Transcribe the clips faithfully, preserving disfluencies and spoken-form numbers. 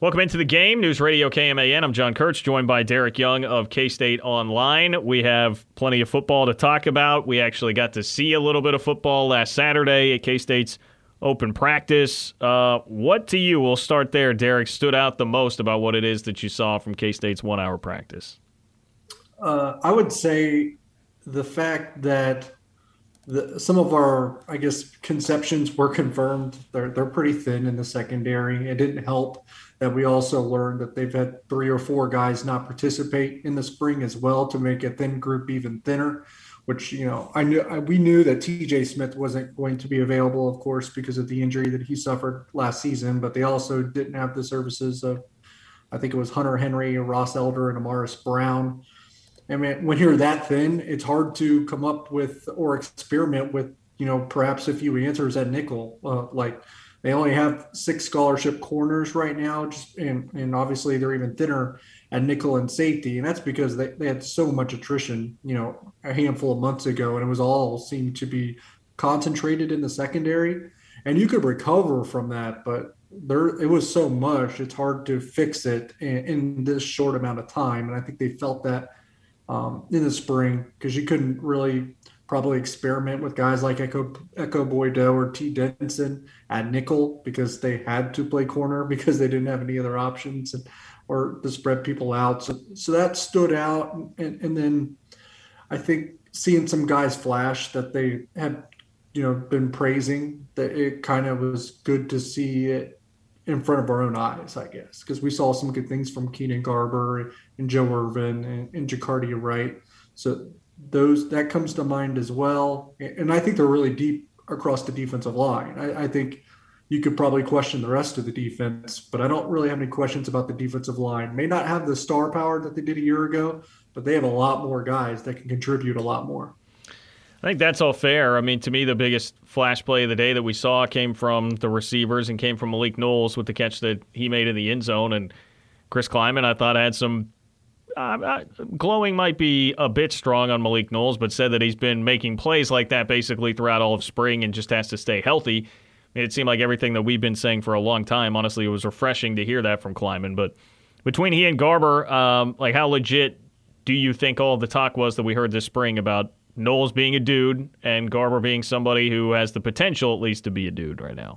Welcome into the game. News Radio K M A N. I'm John Kurtz, joined by Derek Young of K-State Online. We have plenty of football to talk about. We actually got to see a little bit of football last Saturday at K-State's open practice. Uh, what to you, we'll start there, Derek, stood out the most about what it is that you saw from K-State's one-hour practice? Uh, I would say the fact that the, some of our, I guess, conceptions were confirmed. They're, they're pretty thin in the secondary. It didn't help that we also learned that they've had three or four guys not participate in the spring as well to make a thin group even thinner, which, you know, I knew we knew that T J Smith wasn't going to be available, of course, because of the injury that he suffered last season, but they also didn't have the services of, I think it was Hunter Henry, Ross Elder, and Amaris Brown. I mean, when you're that thin, it's hard to come up with or experiment with, you know, perhaps a few answers at nickel. Uh, like they only have six scholarship corners right now, just, and, and obviously they're even thinner at nickel and safety. And that's because they, they had so much attrition, you know, a handful of months ago, and it was all seemed to be concentrated in the secondary. And you could recover from that, but there it was so much, it's hard to fix it in, in this short amount of time. And I think they felt that Um, in the spring, because you couldn't really probably experiment with guys like Echo Echo Boydo or T. Denson at nickel because they had to play corner because they didn't have any other options and, or to spread people out. So so that stood out. And, and then I think seeing some guys flash that they had, you know, been praising, that it kind of was good to see it in front of our own eyes, I guess, because we saw some good things from Keenan Garber and Joe Irvin and, and Jacardia Wright. So those that comes to mind as well. And I think they're really deep across the defensive line. I, I think you could probably question the rest of the defense, but I don't really have any questions about the defensive line. May not have the star power that they did a year ago, but they have a lot more guys that can contribute a lot more. I think that's all fair. I mean, to me, the biggest flash play of the day that we saw came from the receivers and came from Malik Knowles with the catch that he made in the end zone. And Chris Kleiman, I thought, had some uh, glowing might be a bit strong on Malik Knowles, but said that he's been making plays like that basically throughout all of spring and just has to stay healthy. I mean, it seemed like everything that we've been saying for a long time. Honestly, it was refreshing to hear that from Kleiman. But between he and Garber, um, like how legit do you think all of the talk was that we heard this spring about Knowles being a dude and Garber being somebody who has the potential at least to be a dude right now?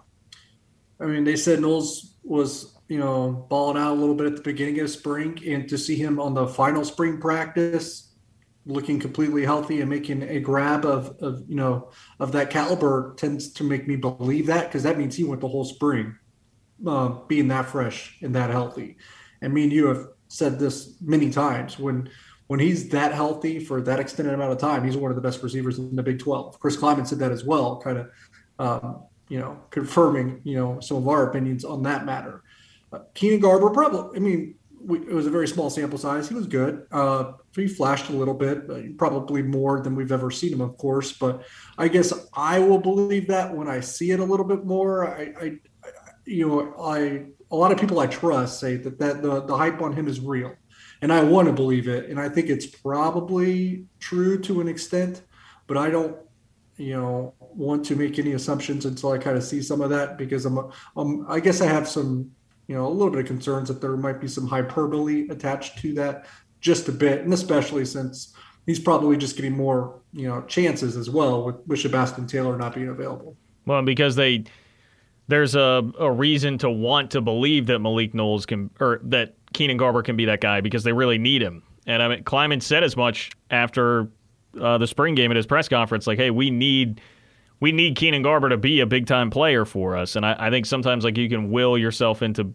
I mean, they said Knowles was, you know, balling out a little bit at the beginning of spring, and to see him on the final spring practice looking completely healthy and making a grab of, of you know, of that caliber tends to make me believe that, because that means he went the whole spring uh, being that fresh and that healthy. And me and you have said this many times, when When he's that healthy for that extended amount of time, he's one of the best receivers in the Big twelve. Chris Kleiman said that as well, kind of, um, you know, confirming, you know, some of our opinions on that matter. Uh, Keenan Garber, probably, I mean, we, it was a very small sample size. He was good. Uh, he flashed a little bit, but probably more than we've ever seen him, of course. But I guess I will believe that when I see it a little bit more. I, I, I you know, I a lot of people I trust say that, that the, the hype on him is real. And I want to believe it. And I think it's probably true to an extent, but I don't, you know, want to make any assumptions until I kind of see some of that, because I'm, um, I guess I have some, you know, a little bit of concerns that there might be some hyperbole attached to that just a bit. And especially since he's probably just getting more, you know, chances as well with, with Sebastian Taylor not being available. Well, because they, there's a, a reason to want to believe that Malik Knowles can, or that Keenan Garber can be that guy, because they really need him. And I mean, Kleiman said as much after uh, the spring game at his press conference, like, hey, we need we need Keenan Garber to be a big-time player for us. And I, I think sometimes like you can will yourself into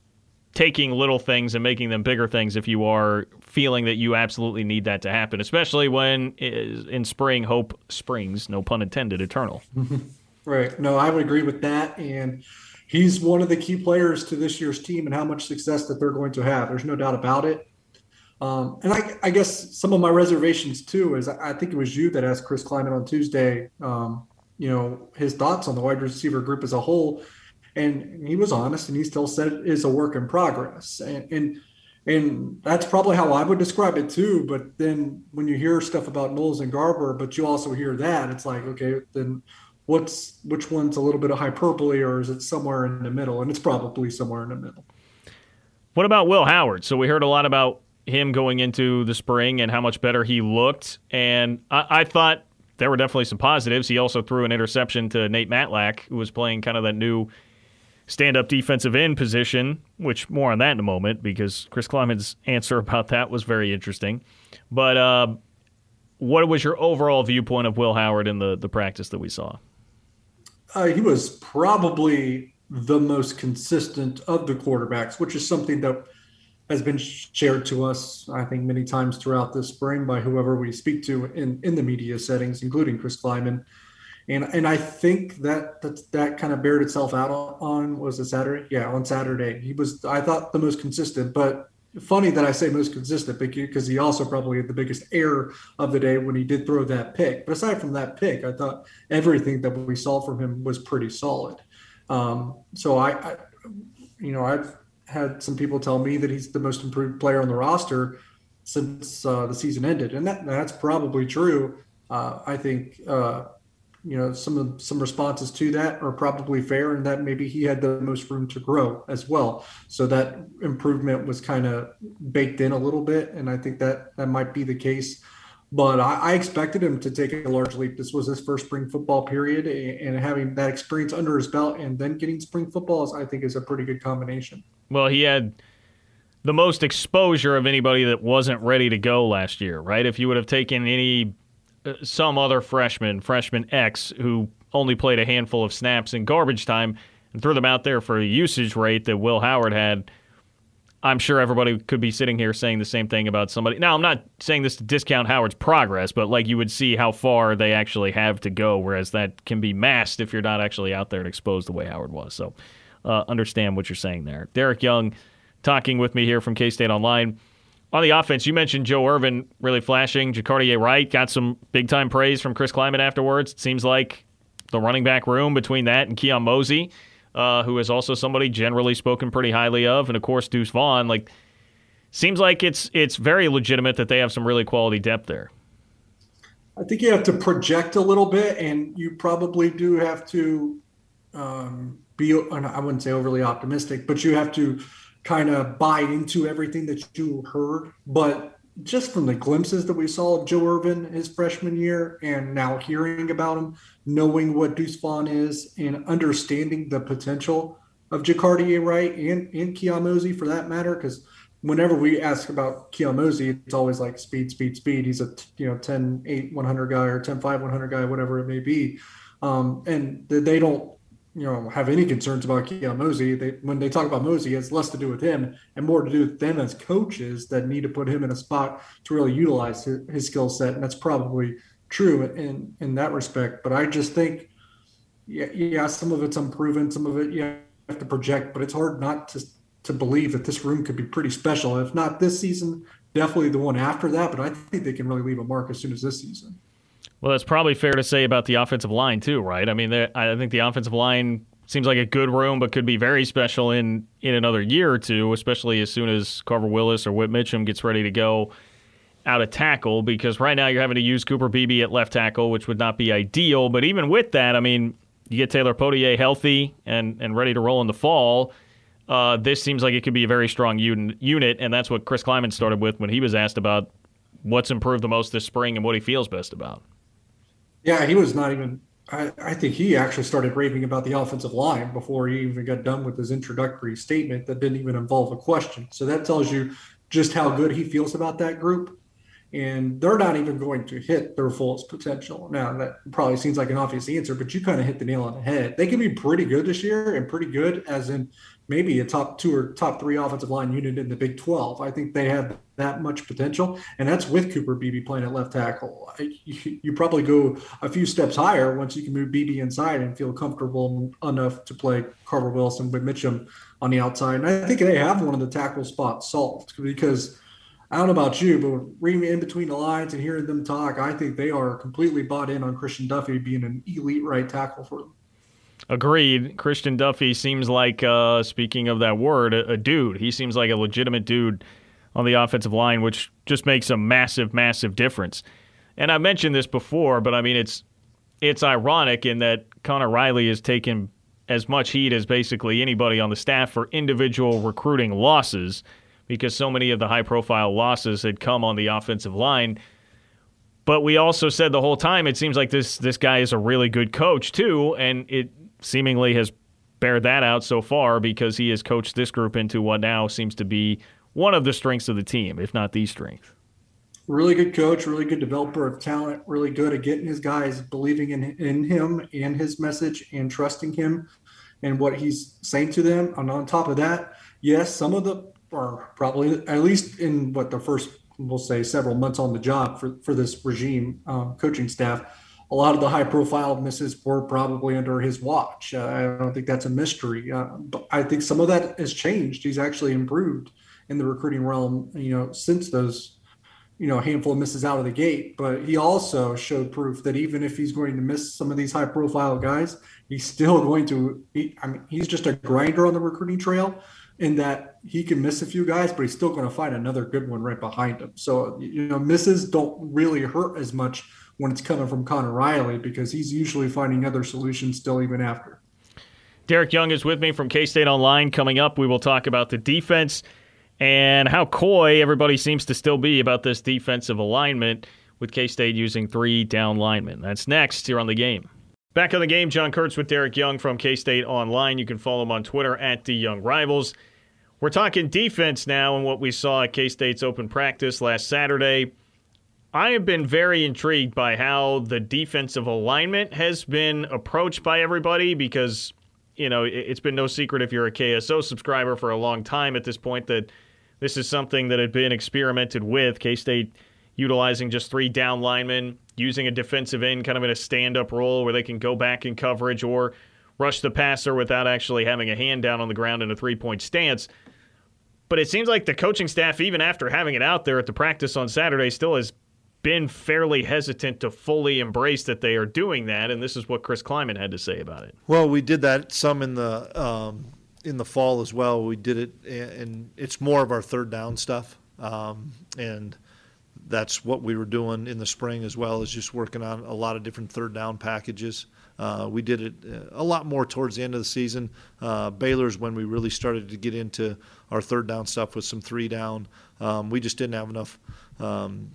taking little things and making them bigger things if you are feeling that you absolutely need that to happen, especially when in spring hope springs, no pun intended, eternal. Right. No, I would agree with that. And he's one of the key players to this year's team and how much success that they're going to have. There's no doubt about it. Um, and I, I guess some of my reservations, too, is I think it was you that asked Chris Kleiman on Tuesday, um, you know, his thoughts on the wide receiver group as a whole. And he was honest, and he still said it is a work in progress. And, and and that's probably how I would describe it, too. But then when you hear stuff about Knowles and Garber, but you also hear that, it's like, okay, then what's which one's a little bit of hyperbole, or is it somewhere in the middle? And it's probably somewhere in the middle. What about Will Howard? So we heard a lot about him going into the spring and how much better he looked, and I, I thought there were definitely some positives. He also threw an interception to Nate Matlack, who was playing kind of that new stand-up defensive end position, which more on that in a moment because Chris Kleiman's answer about that was very interesting. But uh, what was your overall viewpoint of Will Howard in the, the practice that we saw? Uh, he was probably the most consistent of the quarterbacks, which is something that has been shared to us, I think, many times throughout this spring by whoever we speak to in, in the media settings, including Chris Kleiman. And and I think that that, that kind of bared itself out on, on, was it Saturday? Yeah, on Saturday. He was, I thought, the most consistent. But funny that I say most consistent because he also probably had the biggest error of the day when he did throw that pick. But aside from that pick, I thought everything that we saw from him was pretty solid. Um, so I, I, you know, I've had some people tell me that he's the most improved player on the roster since uh, the season ended, and that that's probably true. Uh, I think uh, you know some of some responses to that are probably fair, and that maybe he had the most room to grow as well. So that improvement was kind of baked in a little bit, and I think that that might be the case. But I, I expected him to take a large leap. This was his first spring football period, and having that experience under his belt and then getting spring football, is, I think, is a pretty good combination. Well, he had the most exposure of anybody that wasn't ready to go last year, right? If you would have taken any uh, some other freshman, freshman X, who only played a handful of snaps in garbage time and threw them out there for a usage rate that Will Howard had, I'm sure everybody could be sitting here saying the same thing about somebody. Now, I'm not saying this to discount Howard's progress, but like you would see how far they actually have to go, whereas that can be masked if you're not actually out there and exposed the way Howard was. So uh, understand what you're saying there. Derek Young talking with me here from K-State Online. On the offense, you mentioned Joe Irvin really flashing. Jacardier Wright got some big-time praise from Chris Kleiman afterwards. It seems like the running back room between that and Keon Mosey, Uh, who is also somebody generally spoken pretty highly of, and of course Deuce Vaughn. Like, seems like it's it's very legitimate that they have some really quality depth there. I think you have to project a little bit, and you probably do have to um, be, I wouldn't say overly optimistic, but you have to kind of buy into everything that you heard. But just from the glimpses that we saw of Joe Irvin his freshman year, and now hearing about him, knowing what Deuce Vaughn is, and understanding the potential of Jacardier Wright and, and Keon Mosey for that matter, because whenever we ask about Keon Mosey, it's always like speed, speed, speed. He's a you know ten eight one hundred guy or ten five one hundred guy, whatever it may be. Um, and they don't you know have any concerns about Keon Mosey. They, when they talk about Mosey, it's less to do with him and more to do with them as coaches that need to put him in a spot to really utilize his, his skill set. And that's probably true in in that respect. But I just think, yeah, yeah, some of it's unproven, some of it you have to project, but it's hard not to to believe that this room could be pretty special. If not this season, definitely the one after that. But I think they can really leave a mark as soon as this season. Well, that's probably fair to say about the offensive line too, right? I mean, I think the offensive line seems like a good room, but could be very special in, in another year or two, especially as soon as Carver Willis or Whit Mitchum gets ready to go out of tackle, because right now you're having to use Cooper Beebe at left tackle, which would not be ideal. But even with that, I mean, you get Taylor Potier healthy and, and ready to roll in the fall. Uh, this seems like it could be a very strong un- unit, and that's what Chris Kleiman started with when he was asked about what's improved the most this spring and what he feels best about. Yeah, he was not even I, I think he actually started raving about the offensive line before he even got done with his introductory statement that didn't even involve a question. So that tells you just how good he feels about that group. And they're not even going to hit their fullest potential. Now, that probably seems like an obvious answer, but you kind of hit the nail on the head. They can be pretty good this year, and pretty good as in maybe a top two or top three offensive line unit in the Big twelve. I think they have that much potential, and that's with Cooper Beebe playing at left tackle. You, you probably go a few steps higher once you can move Beebe inside and feel comfortable enough to play Carver Wilson with Mitchum on the outside. And I think they have one of the tackle spots solved, because I don't know about you, but reading in between the lines and hearing them talk, I think they are completely bought in on Christian Duffy being an elite right tackle for them. Agreed. Christian Duffy seems like, uh, speaking of that word, a, a dude. He seems like a legitimate dude on the offensive line, which just makes a massive, massive difference. And I mentioned this before, but I mean, it's it's ironic in that Connor Riley has taken as much heat as basically anybody on the staff for individual recruiting losses because so many of the high-profile losses had come on the offensive line. But we also said the whole time it seems like this this guy is a really good coach too, and it seemingly has bared that out so far because he has coached this group into what now seems to be one of the strengths of the team, if not the strength. Really good coach, really good developer of talent, really good at getting his guys believing in, in him and his message and trusting him and what he's saying to them. And on top of that, yes, some of the are probably, at least in what the first, we'll say several months on the job for, for this regime um, coaching staff, a lot of the high profile misses were probably under his watch. Uh, I don't think that's a mystery, uh, but I think some of that has changed. He's actually improved in the recruiting realm, you know, since those, you know, a handful of misses out of the gate. But he also showed proof that even if he's going to miss some of these high profile guys, he's still going to, he, I mean, he's just a grinder on the recruiting trail in that he can miss a few guys, but he's still going to find another good one right behind him. So, you know, misses don't really hurt as much when it's coming from Connor Riley because he's usually finding other solutions still even after. Derek Young is with me from K-State Online. Coming up, we will talk about the defense and how coy everybody seems to still be about this defensive alignment with K-State using three down linemen. That's next here on The Game. Back on The Game, John Kurtz with Derek Young from K-State Online. You can follow him on Twitter at DYoungRivals. We're talking defense now and what we saw at K-State's open practice last Saturday. I have been very intrigued by how the defensive alignment has been approached by everybody because, you know, it's been no secret if you're a K S O subscriber for a long time at this point that this is something that had been experimented with. K-State utilizing just three down linemen, using a defensive end kind of in a stand-up role where they can go back in coverage or rush the passer without actually having a hand down on the ground in a three-point stance. But it seems like the coaching staff, even after having it out there at the practice on Saturday, still has been fairly hesitant to fully embrace that they are doing that, and this is what Chris Klieman had to say about it. Well, we did that some in the um, in the fall as well. We did it, and it's more of our third down stuff, um, and that's what we were doing in the spring as well, as just working on a lot of different third down packages. Uh, we did it a lot more towards the end of the season. Uh, Baylor's when we really started to get into our third down stuff with some three down. Um, we just didn't have enough um,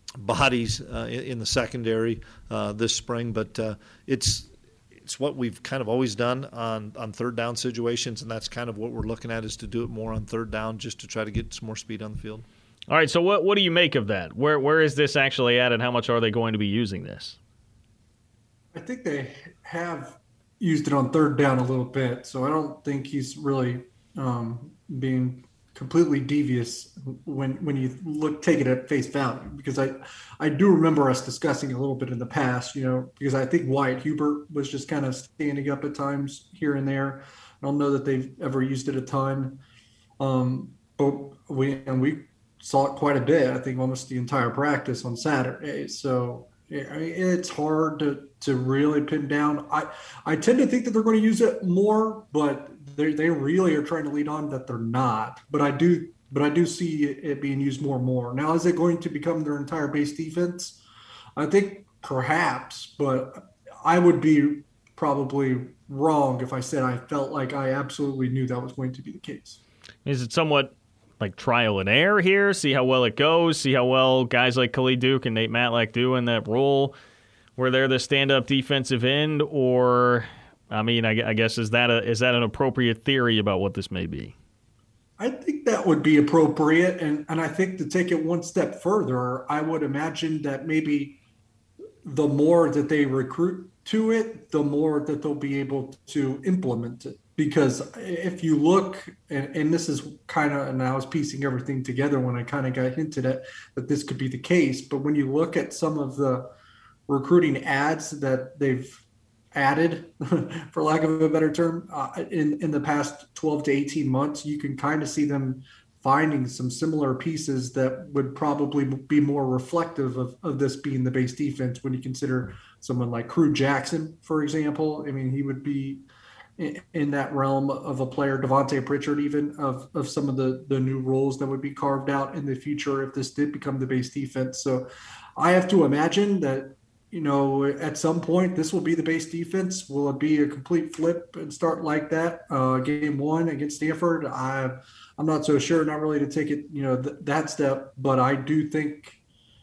bodies uh, in, in the secondary uh, this spring, but uh, it's it's what we've kind of always done on, on third down situations, and that's kind of what we're looking at is to do it more on third down just to try to get some more speed on the field. All right, so what what do you make of that? Where Where is this actually at, and how much are they going to be using this? I think they have used it on third down a little bit, so I don't think he's really um, being completely devious when when you look take it at face value. Because I I do remember us discussing a little bit in the past, you know, because I think Wyatt Hubert was just kind of standing up at times here and there. I don't know that they've ever used it a ton, um, but we and we saw it quite a bit. I think almost the entire practice on Saturday. So it's hard to, to really pin down. I, I tend to think that they're going to use it more, but they they really are trying to lead on that they're not. But I do but I do see it being used more and more. Now, is it going to become their entire base defense? I think perhaps, but I would be probably wrong if I said I felt like I absolutely knew that was going to be the case. Is it somewhat like trial and error here, see how well it goes, see how well guys like Khalid Duke and Nate Matlack do in that role where they're the stand-up defensive end? Or, I mean, I, I guess, is that a, is that an appropriate theory about what this may be? I think that would be appropriate, and, and I think to take it one step further, I would imagine that maybe the more that they recruit to it, the more that they'll be able to implement it. Because if you look, and, and this is kind of, and I was piecing everything together when I kind of got hinted at that this could be the case, but when you look at some of the recruiting ads that they've added, for lack of a better term, uh, in, in the past twelve to eighteen months, you can kind of see them finding some similar pieces that would probably be more reflective of, of this being the base defense when you consider someone like Crew Jackson, for example. I mean, he would be in that realm of a player, Devontae Pritchard, even of, of some of the, the new roles that would be carved out in the future if this did become the base defense. So I have to imagine that you know, at some point, this will be the base defense. Will it be a complete flip and start like that? Uh, game one against Stanford, I, I'm not so sure. Not really to take it, you know, th- that step, but I do think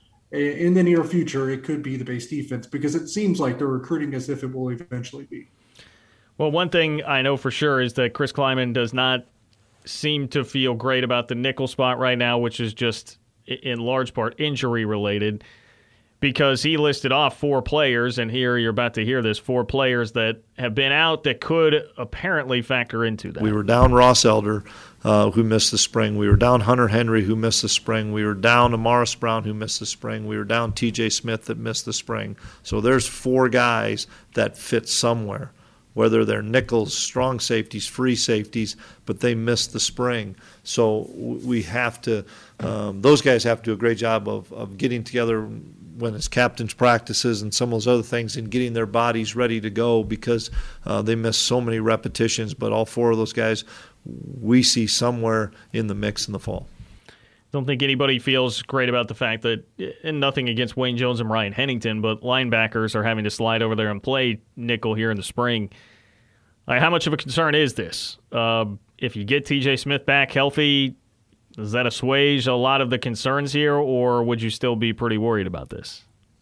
in the near future it could be the base defense because it seems like they're recruiting as if it will eventually be. Well, one thing I know for sure is that Chris Kleiman does not seem to feel great about the nickel spot right now, which is just in large part injury related. Because he listed off four players, and here you're about to hear this, four players that have been out that could apparently factor into that. We were down Ross Elder, uh, who missed the spring. We were down Hunter Henry, who missed the spring. We were down Amaris Brown, who missed the spring. We were down T J Smith that missed the spring. So there's four guys that fit somewhere, whether they're nickels, strong safeties, free safeties, but they missed the spring. So we have to um, – those guys have to do a great job of, of getting together – when it's captain's practices and some of those other things and getting their bodies ready to go because uh, they miss so many repetitions. But all four of those guys we see somewhere in the mix in the fall. Don't think anybody feels great about the fact that, and nothing against Wayne Jones and Ryan Hennington, but linebackers are having to slide over there and play nickel here in the spring. Like, how much of a concern is this? Uh, if you get T J Smith back healthy, does that assuage a lot of the concerns here, or would you still be pretty worried about this?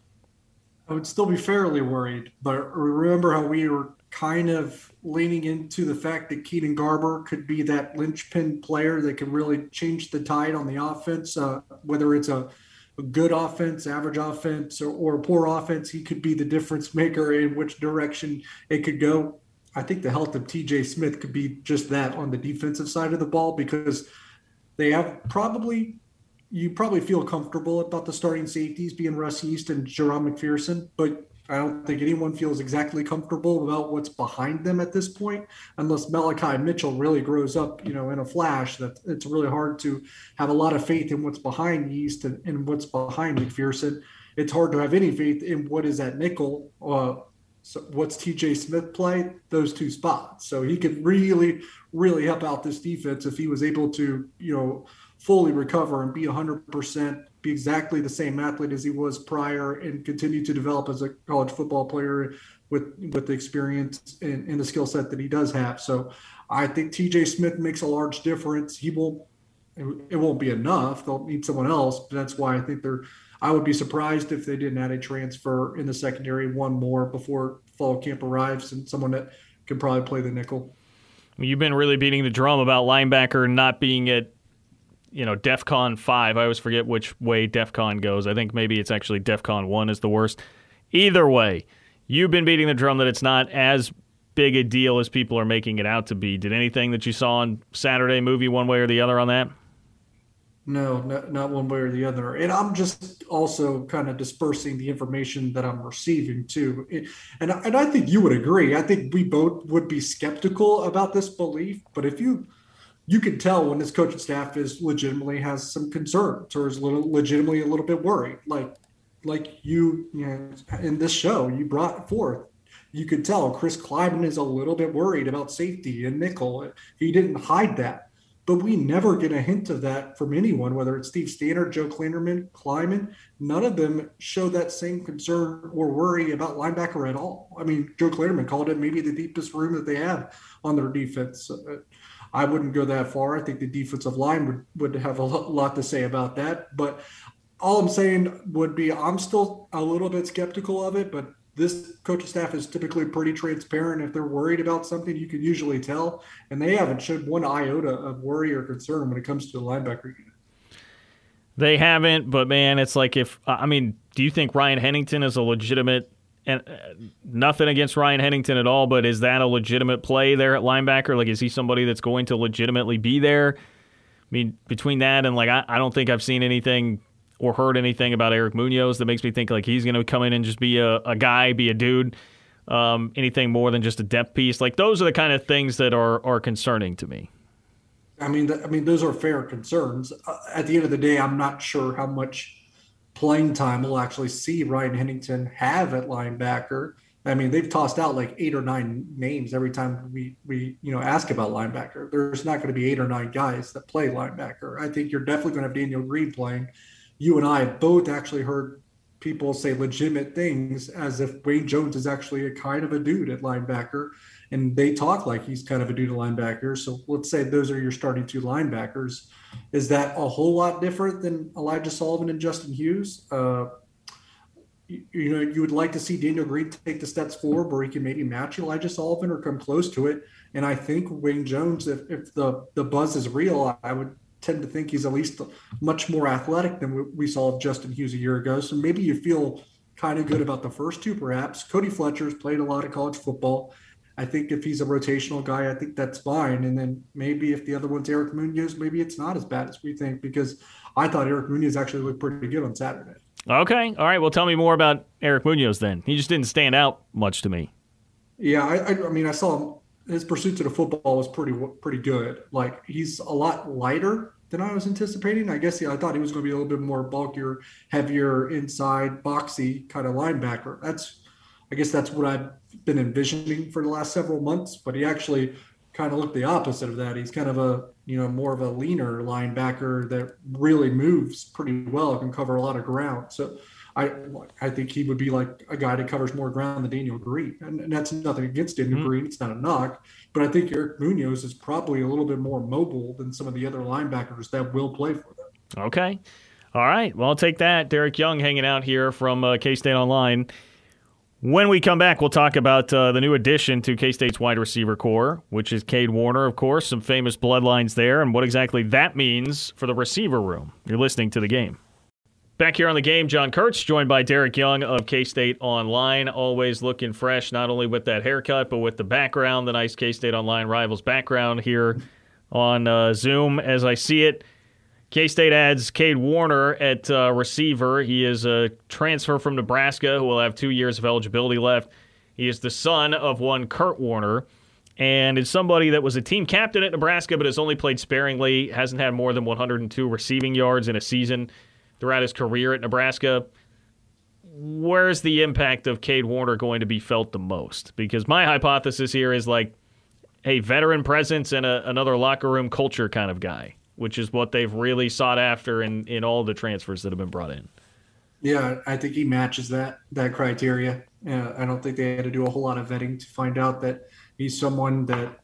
I would still be fairly worried, but remember how we were kind of leaning into the fact that Keenan Garber could be that linchpin player that can really change the tide on the offense, uh, whether it's a, a good offense, average offense, or, or a poor offense. He could be the difference maker in which direction it could go. I think the health of T J Smith could be just that on the defensive side of the ball because they have probably – you probably feel comfortable about the starting safeties being Russ East and Jerome McPherson, but I don't think anyone feels exactly comfortable about what's behind them at this point, unless Malachi Mitchell really grows up, you know, in a flash. That it's really hard to have a lot of faith in what's behind East and, and what's behind McPherson. It's hard to have any faith in what is at nickel. Uh, so what's T J Smith play? Those two spots. So he could really, really help out this defense if he was able to, you know, fully recover and be one hundred percent, be exactly the same athlete as he was prior and continue to develop as a college football player with with the experience and, and the skill set that he does have. So I think T J Smith makes a large difference. He won't, it won't be enough. They'll need someone else. But that's why I think they're, I would be surprised if they didn't add a transfer in the secondary, one more before fall camp arrives, and someone that can probably play the nickel. You've been really beating the drum about linebacker not being at, you know, DEFCON five. I always forget which way DEFCON goes. I think maybe it's actually DEFCON one is the worst. Either way, you've been beating the drum that it's not as big a deal as people are making it out to be. Did anything that you saw on Saturday move you one way or the other on that? No, not, not one way or the other. And I'm just also kind of dispersing the information that I'm receiving too. And, and I think you would agree. I think we both would be skeptical about this belief. But if you you can tell when this coaching staff is legitimately has some concerns or is little, legitimately a little bit worried. Like like you, you know, in this show you brought forth, you could tell Chris Kleiman is a little bit worried about safety and nickel. He didn't hide that. But we never get a hint of that from anyone, whether it's Steve Stannard, Joe Kleiman, Kleiman. None of them show that same concern or worry about linebacker at all. I mean, Joe Kleiman called it maybe the deepest room that they have on their defense. Uh, I wouldn't go that far. I think the defensive line would, would have a lot to say about that. But all I'm saying would be I'm still a little bit skeptical of it, but this coaching staff is typically pretty transparent. If they're worried about something, you can usually tell. And they haven't showed one iota of worry or concern when it comes to the linebacker unit. They haven't, but, man, it's like if – I mean, do you think Ryan Hennington is a legitimate – and nothing against Ryan Hennington at all, but is that a legitimate play there at linebacker? Like, is he somebody that's going to legitimately be there? I mean, between that and, like, I, I don't think I've seen anything – or heard anything about Eric Munoz that makes me think like he's going to come in and just be a, a guy, be a dude, um, anything more than just a depth piece. Like those are the kind of things that are are concerning to me. I mean, th- I mean, those are fair concerns. Uh, at the end of the day, I'm not sure how much playing time we'll actually see Ryan Hennington have at linebacker. I mean, they've tossed out like eight or nine names every time we, we you know, ask about linebacker. There's not going to be eight or nine guys that play linebacker. I think you're definitely going to have Daniel Green playing. You and I both actually heard people say legitimate things as if Wayne Jones is actually a kind of a dude at linebacker, and they talk like he's kind of a dude at linebacker. So let's say those are your starting two linebackers. Is that a whole lot different than Elijah Sullivan and Justin Hughes? Uh, you, you know, you would like to see Daniel Green take the steps forward where he can maybe match Elijah Sullivan or come close to it. And I think Wayne Jones, if, if the, the buzz is real, I would tend to think he's at least much more athletic than we saw of Justin Hughes a year ago. So maybe you feel kind of good about the first two, perhaps. Cody Fletcher's played a lot of college football. I think if he's a rotational guy, I think that's fine. And then maybe if the other one's Eric Munoz, maybe it's not as bad as we think, because I thought Eric Munoz actually looked pretty good on Saturday. Okay. All right. Well, tell me more about Eric Munoz then. He just didn't stand out much to me. Yeah, I, I, I mean, I saw him. His pursuit to the football was pretty pretty good. Like, he's a lot lighter than I was anticipating. I guess yeah, I thought he was going to be a little bit more bulkier, heavier, inside, boxy kind of linebacker. That's, I guess that's what I've been envisioning for the last several months. But he actually kind of looked the opposite of that. He's kind of a, you know, more of a leaner linebacker that really moves pretty well, can cover a lot of ground. So I I think he would be like a guy that covers more ground than Daniel Green. And, and that's nothing against Daniel mm-hmm. Green. It's not a knock. But I think Eric Munoz is probably a little bit more mobile than some of the other linebackers that will play for them. Okay. All right. Well, I'll take that. Derek Young hanging out here from uh, K-State Online. When we come back, we'll talk about uh, the new addition to K-State's wide receiver core, which is Cade Warner, of course, some famous bloodlines there, and what exactly that means for the receiver room. You're listening to The Game. Back here on The Game, John Kurtz, joined by Derek Young of K-State Online, always looking fresh, not only with that haircut, but with the background, the nice K-State Online Rivals background here on uh, Zoom. As I see it, K-State adds Cade Warner at uh, receiver. He is a transfer from Nebraska who will have two years of eligibility left. He is the son of one Kurt Warner, and is somebody that was a team captain at Nebraska but has only played sparingly, hasn't had more than one hundred two receiving yards in a season throughout his career at Nebraska. Where's the impact of Cade Warner going to be felt the most? Because my hypothesis here is like a veteran presence and a, another locker room culture kind of guy, which is what they've really sought after in, in all the transfers that have been brought in. Yeah, I think he matches that that criteria. Uh, I don't think they had to do a whole lot of vetting to find out that he's someone that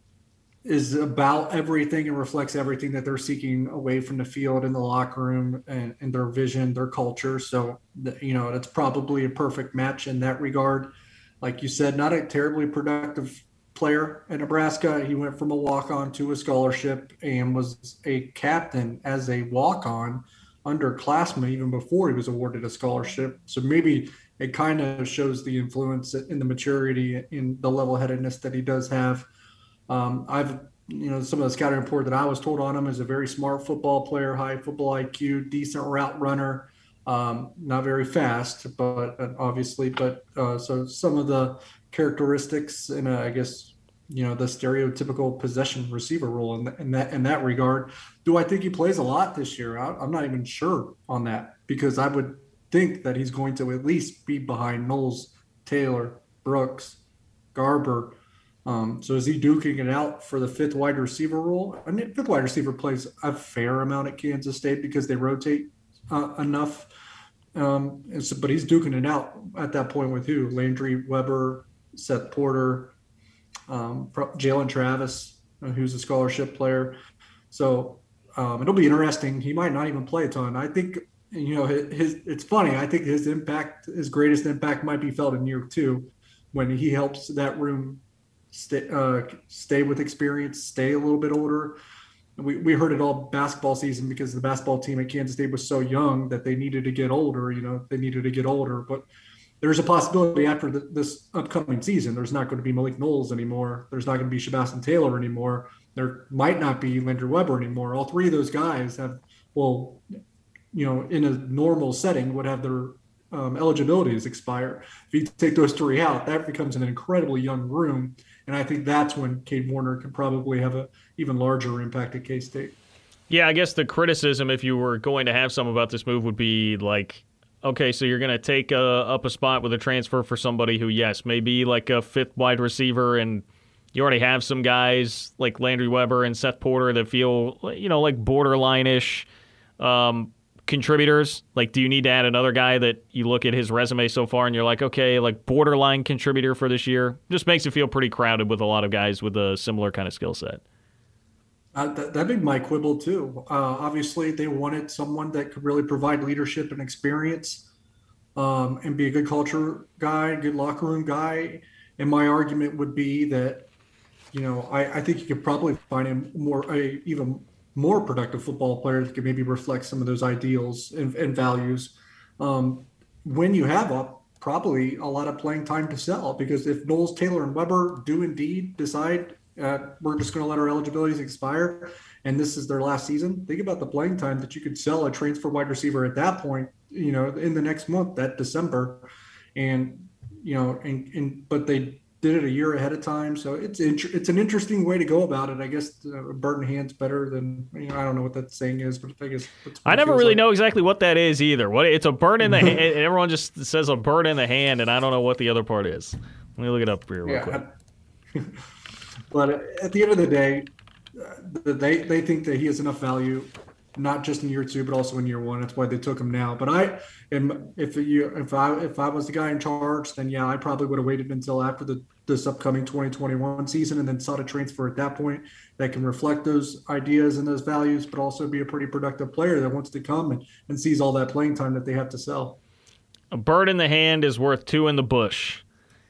is about everything and reflects everything that they're seeking away from the field in the locker room and, and their vision, their culture. So, you know, it's probably a perfect match in that regard. Like you said, not a terribly productive player at Nebraska. He went from a walk-on to a scholarship and was a captain as a walk-on underclassman even before he was awarded a scholarship. So maybe it kind of shows the influence in the maturity, in the level-headedness that he does have. Um, I've, you know, some of the scouting report that I was told on him is a very smart football player, high football I Q, decent route runner, um, not very fast, but uh, obviously, but uh, so some of the characteristics in a, I guess, you know, the stereotypical possession receiver role in, in that in that regard. Do I think he plays a lot this year? I, I'm not even sure on that, because I would think that he's going to at least be behind Knowles, Taylor, Brooks, Garber. Um, so is he duking it out for the fifth wide receiver role? I mean, fifth wide receiver plays a fair amount at Kansas State because they rotate uh, enough. Um, and so, but he's duking it out at that point with who? Landry Weber, Seth Porter, um, Jalen Travis, uh, who's a scholarship player. So um, it'll be interesting. He might not even play a ton. I think, you know, his, his it's funny. I think his impact, his greatest impact might be felt in year two when he helps that room Stay, uh, stay with experience, stay a little bit older. We we heard it all basketball season because the basketball team at Kansas State was so young that they needed to get older. You know, they needed to get older. But there's a possibility after the, this upcoming season, there's not going to be Malik Knowles anymore. There's not going to be Shabazz Taylor anymore. There might not be Landry Weber anymore. All three of those guys have, well, you know, in a normal setting would have their um, eligibilities expire. If you take those three out, that becomes an incredibly young room. And I think that's when Cade Warner could probably have an even larger impact at K-State. Yeah, I guess the criticism, if you were going to have some about this move, would be like, okay, so you're going to take uh, up a spot with a transfer for somebody who, yes, may be like a fifth wide receiver, and you already have some guys like Landry Weber and Seth Porter that feel, you know, like borderline-ish. Um, contributors? Like, do you need to add another guy that you look at his resume so far and you're like, okay, like borderline contributor for this year? Just makes it feel pretty crowded with a lot of guys with a similar kind of skill set. Uh, that, that'd be my quibble too. Uh, obviously, they wanted someone that could really provide leadership and experience, um, and be a good culture guy, good locker room guy. And my argument would be that, you know, I, I think you could probably find him more, a even more productive football player that could maybe reflect some of those ideals and, and values. Um, when you have a probably a lot of playing time to sell, because if Knowles, Taylor, and Weber do indeed decide Uh, we're just going to let our eligibilities expire, and this is their last season. Think about the playing time that you could sell a transfer wide receiver at that point, you know, in the next month, that December. And, you know, and, and but they did it a year ahead of time. So it's int- it's an interesting way to go about it. I guess uh, bird in hand's better than, you know, I don't know what that saying is, but I guess that's what I it never feels really like. know exactly what that is either. What It's a bird in the hand. Everyone just says a bird in the hand, and I don't know what the other part is. Let me look it up here real Yeah. quick. But at the end of the day, uh, they they think that he has enough value, not just in year two, but also in year one. That's why they took him now. But I am, if you if I if I was the guy in charge, then yeah, I probably would have waited until after the this upcoming twenty twenty-one season and then sought a transfer at that point that can reflect those ideas and those values, but also be a pretty productive player that wants to come and, and sees all that playing time that they have to sell. A bird in the hand is worth two in the bush.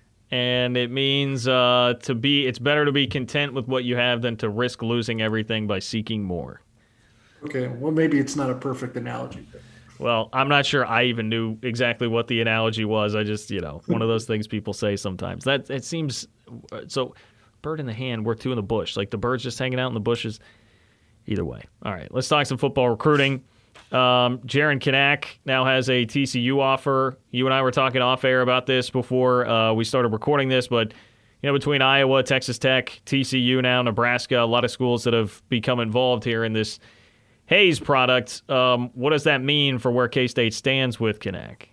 And it means uh, to be. It's better to be content with what you have than to risk losing everything by seeking more. Okay, well, maybe it's not a perfect analogy. Well, I'm not sure I even knew exactly what the analogy was. I just, you know, one of those things people say sometimes. That it seems so. Bird in the hand, worth two in the bush. Like the bird's just hanging out in the bushes. Either way. All right, let's talk some football recruiting. Um, Jaron Kanak now has a T C U offer. You and I were talking off air about this before uh, we started recording this, but you know, between Iowa, Texas Tech, T C U now, Nebraska, a lot of schools that have become involved here in this Hayes product. Um, what does that mean for where K-State stands with Kanak?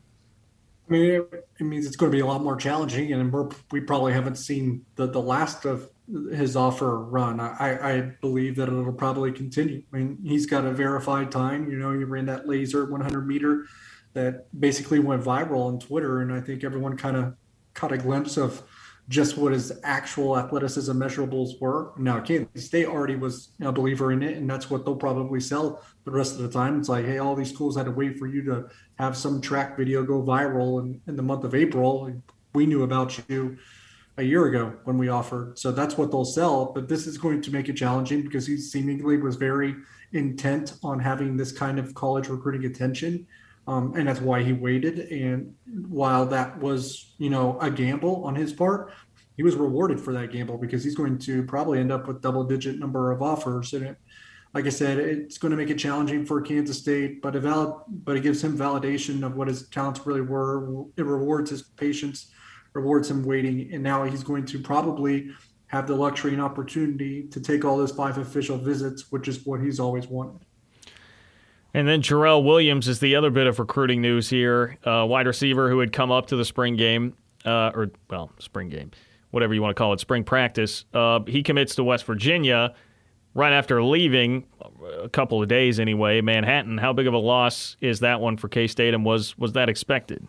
I mean, it, it means it's going to be a lot more challenging, and we're, we probably haven't seen the, the last of his offer run. I, I believe that it'll probably continue. I mean, he's got a verified time. You know, he ran that laser one hundred meter that basically went viral on Twitter, and I think everyone kind of caught a glimpse of just what his actual athleticism measurables were. Now, Kansas State already was a believer in it, and that's what they'll probably sell the rest of the time. It's like, hey, all these schools had to wait for you to have some track video go viral in, in the month of April. We knew about you a year ago when we offered. So that's what they'll sell. But this is going to make it challenging because he seemingly was very intent on having this kind of college recruiting attention. Um, and that's why he waited. And while that was, you know, a gamble on his part, he was rewarded for that gamble because he's going to probably end up with double digit number of offers. And it, like I said, it's going to make it challenging for Kansas State, but it, valid, but it gives him validation of what his talents really were. It rewards his patience, rewards him waiting. And now he's going to probably have the luxury and opportunity to take all those five official visits, which is what he's always wanted. And then Jarrell Williams is the other bit of recruiting news here, uh, wide receiver who had come up to the spring game, uh, or, well, spring game, whatever you want to call it, spring practice. Uh, he commits to West Virginia right after leaving, a couple of days anyway, Manhattan. How big of a loss is that one for K-State, and was, was that expected?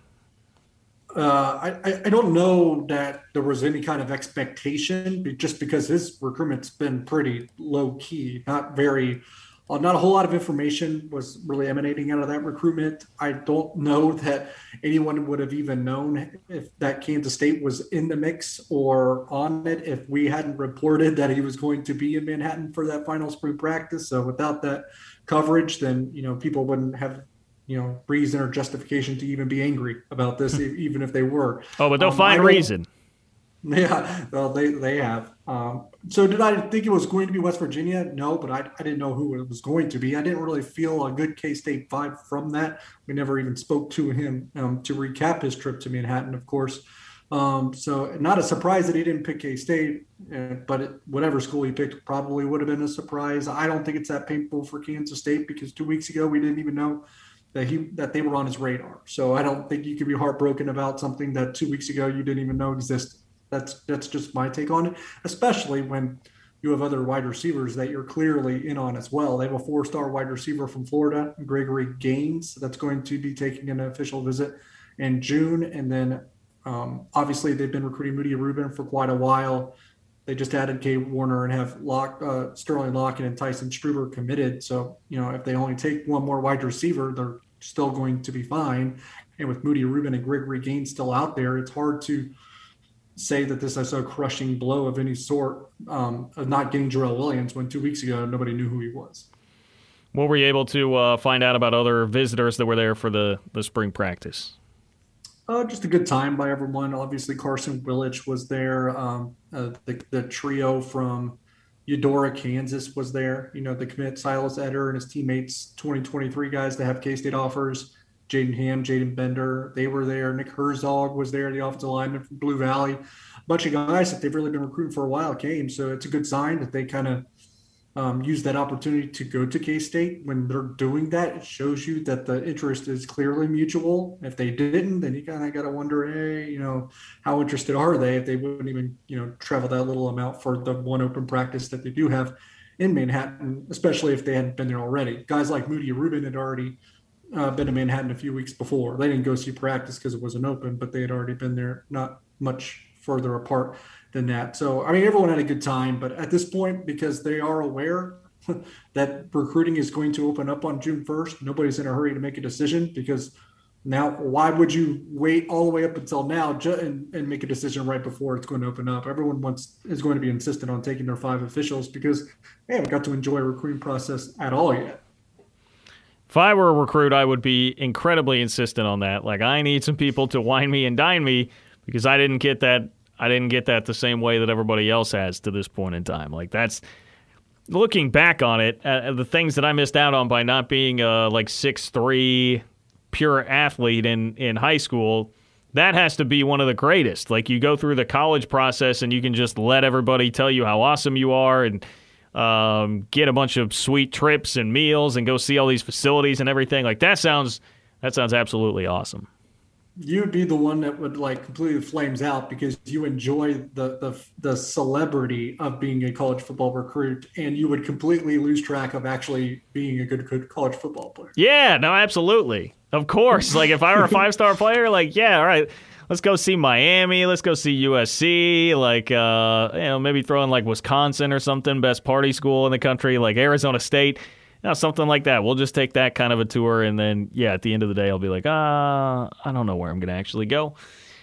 Uh, I, I don't know that there was any kind of expectation just because his recruitment's been pretty low key, not very Uh, not a whole lot of information was really emanating out of that recruitment. I don't know that anyone would have even known if that Kansas State was in the mix or on it if we hadn't reported that he was going to be in Manhattan for that final spring practice. So without that coverage, then, you know, people wouldn't have, you know, reason or justification to even be angry about this, even if they were. Oh, but they'll um, find reason. Yeah, well, they, they have. Um, so did I think it was going to be West Virginia? No, but I, I didn't know who it was going to be. I didn't really feel a good K-State vibe from that. We never even spoke to him um, to recap his trip to Manhattan, of course. Um, so not a surprise that he didn't pick K-State, uh, but it, whatever school he picked probably would have been a surprise. I don't think it's that painful for Kansas State because two weeks ago we didn't even know that he that they were on his radar. So I don't think you could be heartbroken about something that two weeks ago you didn't even know existed. That's that's just my take on it, especially when, you have other wide receivers that you're clearly in on as well. They have a four-star wide receiver from Florida, Gregory Gaines, that's going to be taking an official visit in June. And then um, obviously they've been recruiting Moody Rubin for quite a while. They just added Kay Warner and have Lock, uh, Sterling Lockett and Tyson Struber committed. So, you know, if they only take one more wide receiver, they're still going to be fine. And with Moody Rubin and Gregory Gaines still out there, it's hard to say that this is a crushing blow of any sort um, of not getting Jarrell Williams when two weeks ago nobody knew who he was. What were you able to uh, find out about other visitors that were there for the, the spring practice? Uh, just a good time by everyone. Obviously, Carson Willich was there. Um, uh, the, the trio from Eudora, Kansas was there. You know, the commit Silas Eder and his teammates, twenty twenty-three guys that have K-State offers. Jaden Ham, Jaden Bender, they were there. Nick Herzog was there, the offensive lineman from Blue Valley. A bunch of guys that they've really been recruiting for a while came. So it's a good sign that they kind of um, use that opportunity to go to K-State. When they're doing that, it shows you that the interest is clearly mutual. If they didn't, then you kind of got to wonder, hey, you know, how interested are they if they wouldn't even, you know, travel that little amount for the one open practice that they do have in Manhattan, especially if they hadn't been there already. Guys like Moody Rubin had already uh, been to Manhattan a few weeks before. They didn't go see practice because it wasn't open, but they had already been there not much further apart than that. So, I mean, everyone had a good time, but at this point, because they are aware that recruiting is going to open up on June first, nobody's in a hurry to make a decision, because now why would you wait all the way up until now ju- and, and make a decision right before it's going to open up? Everyone wants is going to be insistent on taking their five officials because they haven't got to enjoy a recruiting process at all yet. If I were a recruit, I would be incredibly insistent on that. Like, I need some people to wine me and dine me because I didn't get that. I didn't get that the same way that everybody else has to this point in time. Like, that's looking back on it, uh, the things that I missed out on by not being a like six three pure athlete in, in high school. That has to be one of the greatest. Like, you go through the college process and you can just let everybody tell you how awesome you are and um, get a bunch of sweet trips and meals and go see all these facilities and everything. Like, that sounds that sounds absolutely awesome. You'd be the one that would like completely flames out because you enjoy the, the the celebrity of being a college football recruit, and you would completely lose track of actually being a good, good college football player. Yeah, no, absolutely. Of course. Like, if I were a five-star player, like, yeah, all right, let's go see Miami, let's go see U S C, like, uh, you know, maybe throw in like Wisconsin or something, best party school in the country, like Arizona State. You know, something like that. We'll just take that kind of a tour, and then, yeah, at the end of the day, I'll be like, ah, I don't know where I'm going to actually go.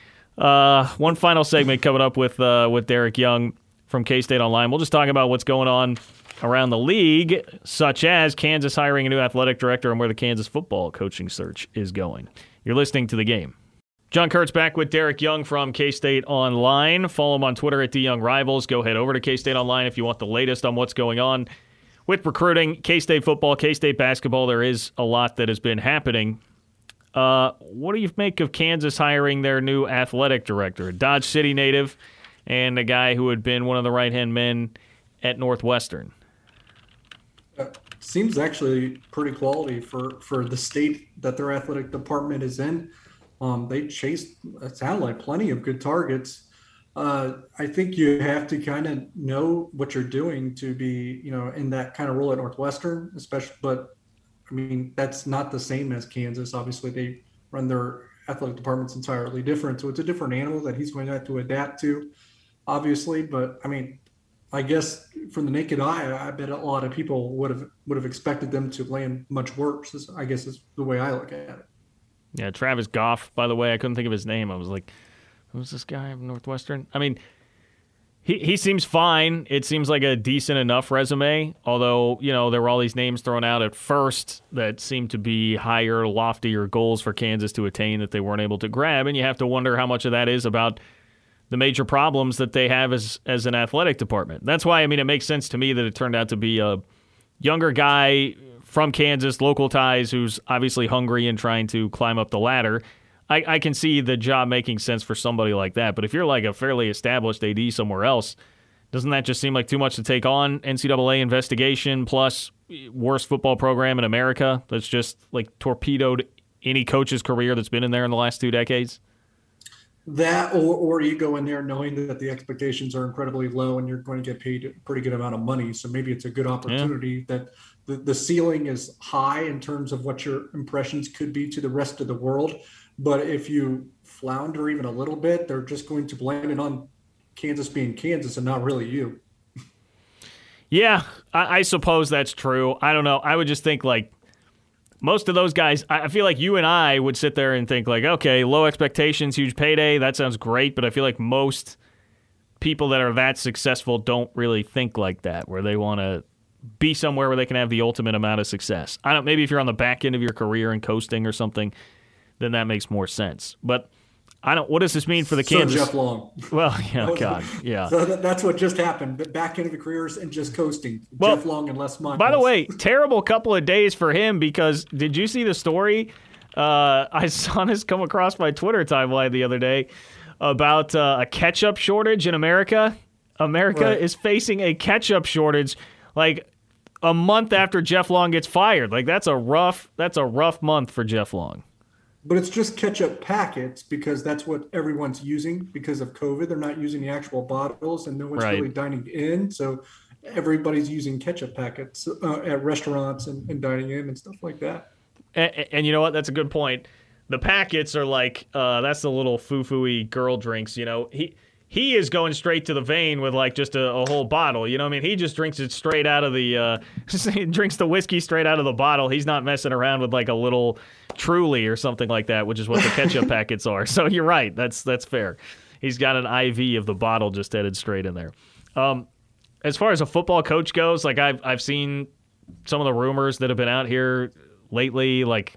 Uh, one final segment coming up with uh, with Derek Young from K-State Online. We'll just talk about what's going on around the league, such as Kansas hiring a new athletic director and where the Kansas football coaching search is going. You're listening to The Game. John Kurtz back with Derek Young from K-State Online. Follow him on Twitter at DYoungRivals. Go head over to K-State Online if you want the latest on what's going on with recruiting, K-State football, K-State basketball. There is a lot that has been happening. Uh, what do you make of Kansas hiring their new athletic director, a Dodge City native and a guy who had been one of the right-hand men at Northwestern? Uh, seems actually pretty quality for, for the state that their athletic department is in. Um, they chased, it sounded like, plenty of good targets. Uh, I think you have to kind of know what you're doing to be, you know, in that kind of role at Northwestern, especially. But I mean, that's not the same as Kansas. Obviously, they run their athletic departments entirely different, so it's a different animal that he's going to have to adapt to, obviously. But I mean, I guess from the naked eye, I bet a lot of people would have would have expected them to land much worse. I guess is the way I look at it. Yeah, Travis Goff. By the way, I couldn't think of his name. I was like, who's this guy from Northwestern? I mean, he he seems fine. It seems like a decent enough resume, although, you know, there were all these names thrown out at first that seemed to be higher, loftier goals for Kansas to attain that they weren't able to grab, and you have to wonder how much of that is about the major problems that they have as, as an athletic department. That's why, I mean, it makes sense to me that it turned out to be a younger guy from Kansas, local ties, who's obviously hungry and trying to climb up the ladder. I, I can see the job making sense for somebody like that. But if you're like a fairly established A D somewhere else, doesn't that just seem like too much to take on? N C double A investigation plus worst football program in America that's just like torpedoed any coach's career that's been in there in the last two decades? That, or, or you go in there knowing that the expectations are incredibly low and you're going to get paid a pretty good amount of money. So maybe it's a good Yeah. opportunity that the, the ceiling is high in terms of what your impressions could be to the rest of the world. But if you flounder even a little bit, they're just going to blame it on Kansas being Kansas and not really you. Yeah, I, I suppose that's true. I don't know. I would just think like most of those guys, I I feel like you and I would sit there and think like, okay, low expectations, huge payday. That sounds great. But I feel like most people that are that successful don't really think like that, where they want to be somewhere where they can have the ultimate amount of success. I don't. Maybe if you're on the back end of your career and coasting or something, then that makes more sense. But I don't. What does this mean for the So Kansas? Jeff Long. Well, yeah, God, yeah. So that, that's what just happened. But back into the careers and just coasting. Well, Jeff Long and Les Miles. By the way, terrible couple of days for him because did you see the story? Uh, I saw this come across my Twitter timeline the other day about uh, a ketchup shortage in America. America Right. is facing a ketchup shortage like a month after Jeff Long gets fired. Like that's a rough that's a rough month for Jeff Long. But it's just ketchup packets because that's what everyone's using because of COVID. They're not using the actual bottles and no one's Right. really dining in. So everybody's using ketchup packets uh, at restaurants and, and dining in and stuff like that. And, and you know what? That's a good point. The packets are like uh, that's the little foo-foo-y girl drinks. You know, he he is going straight to the vein with like just a, a whole bottle. You know, what I mean, he just drinks it straight out of the uh, he drinks the whiskey straight out of the bottle. He's not messing around with like a little Truly or something like that, which is what the ketchup packets are. So you're right. That's that's fair. He's got an I V of the bottle just headed straight in there. Um, as far as a football coach goes, like I've I've seen some of the rumors that have been out here lately, like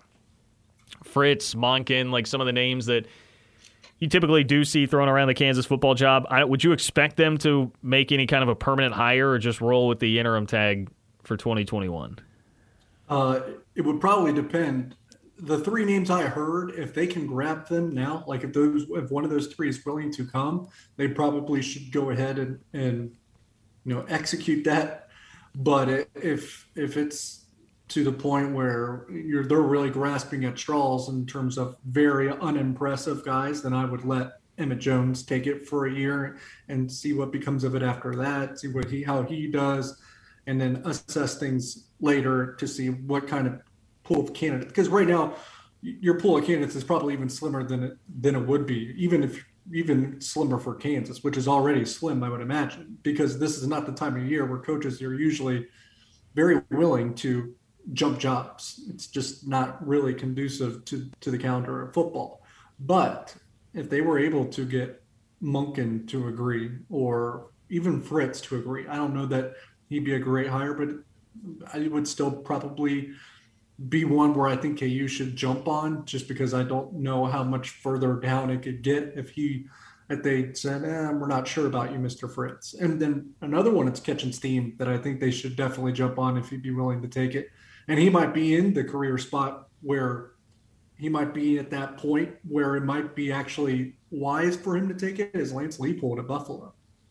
Fritz, Monken, like some of the names that you typically do see thrown around the Kansas football job. I, would you expect them to make any kind of a permanent hire or just roll with the interim tag for twenty twenty-one? Uh, it would probably depend. The three names I heard, if they can grab them now, like if those, if one of those three is willing to come, they probably should go ahead and, and you know, execute that. But it, if if it's to the point where you're they're really grasping at straws in terms of very unimpressive guys, then I would let Emmett Jones take it for a year and see what becomes of it after that. See what he how he does, and then assess things later to see what kind of pool of candidates. Because right now, your pool of candidates is probably even slimmer than it than it would be, even if even slimmer for Kansas, which is already slim, I would imagine, because this is not the time of year where coaches are usually very willing to jump jobs. It's just not really conducive to, to the calendar of football. But if they were able to get Monken to agree or even Fritz to agree, I don't know that he'd be a great hire, but I would still probably be one where I think K U should jump on, just because I don't know how much further down it could get if he if they said, eh, we're not sure about you, Mister Fritz. And then another one that's catching steam that I think they should definitely jump on if he'd be willing to take it. And he might be in the career spot where he might be at that point where it might be actually wise for him to take it, is Lance Leipold at Buffalo.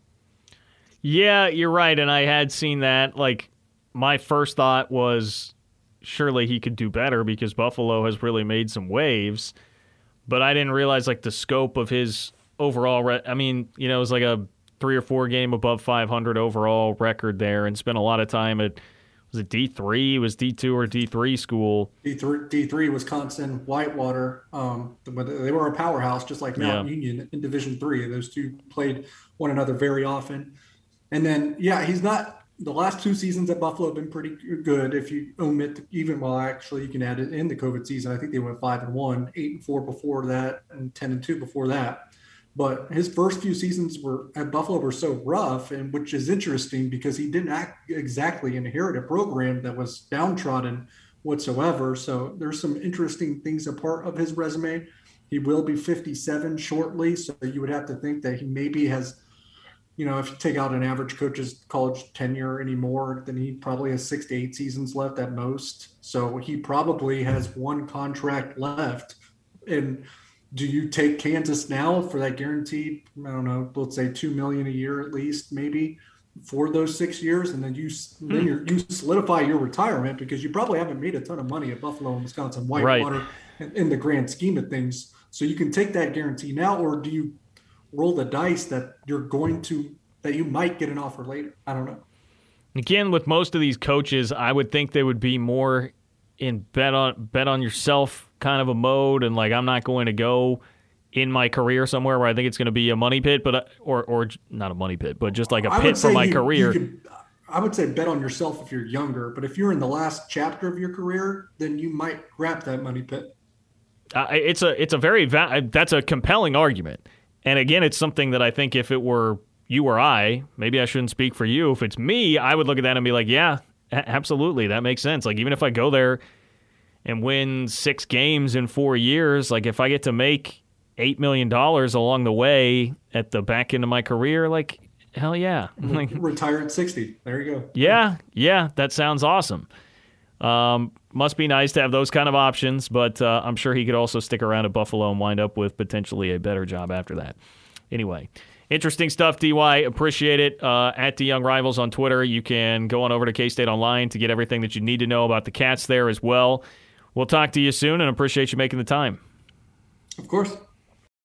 Yeah, you're right. And I had seen that. Like, my first thought was surely he could do better because Buffalo has really made some waves. But I didn't realize, like, the scope of his overall. Re- I mean, you know, it was like a three or four game above five hundred overall record there and spent a lot of time at, was it D three? It was D two or D three school. D three, D three Wisconsin, Whitewater. Um, they were a powerhouse, just like Mount Yeah. Union in Division three. Those two played one another very often. And then, yeah, he's not. The last two seasons at Buffalo have been pretty good. If you omit, even well, actually, you can add it in the COVID season. I think they went five and one, eight and four before that, and ten and two before that. But his first few seasons were at Buffalo were so rough, and which is interesting because he didn't act exactly inherit a program that was downtrodden whatsoever. So there's some interesting things a part of his resume. He will be fifty-seven shortly, so you would have to think that he maybe has, you know, if you take out an average coach's college tenure anymore, then he probably has six to eight seasons left at most. So he probably has one contract left. And do you take Kansas now for that guaranteed, I don't know, let's say two million dollars a year at least, maybe for those six years, and then you then you you solidify your retirement because you probably haven't made a ton of money at Buffalo and Wisconsin Whitewater Right. in, in the grand scheme of things So you can take that guarantee now, or do you roll the dice that you're going to that you might get an offer later? I don't know. Again, with most of these coaches, I would think they would be more in bet on bet on yourself kind of a mode, and like, I'm not going to go in my career somewhere where I think it's going to be a money pit, but or or not a money pit, but just like a I would pit for say my you- career. you could- I would say bet on yourself if you're younger, but if you're in the last chapter of your career, then you might grab that money pit. Uh, it's a it's a very va- that's a compelling argument, and again, it's something that I think if it were you or I, maybe I shouldn't speak for you. If it's me, I would look at that and be like, yeah, a- absolutely, that makes sense. Like, even if I go there and win six games in four years, like if I get to make eight million dollars along the way at the back end of my career, like, hell yeah. Like, Retire at sixty. There you go. yeah, yeah, that sounds awesome. Um, must be nice to have those kind of options, but uh, I'm sure he could also stick around at Buffalo and wind up with potentially a better job after that. Anyway, interesting stuff, D Y. Appreciate it. Uh, at the Young Rivals on Twitter. You can go on over to K-State Online to get everything that you need to know about the Cats there as well. We'll talk to you soon, and appreciate you making the time. Of course.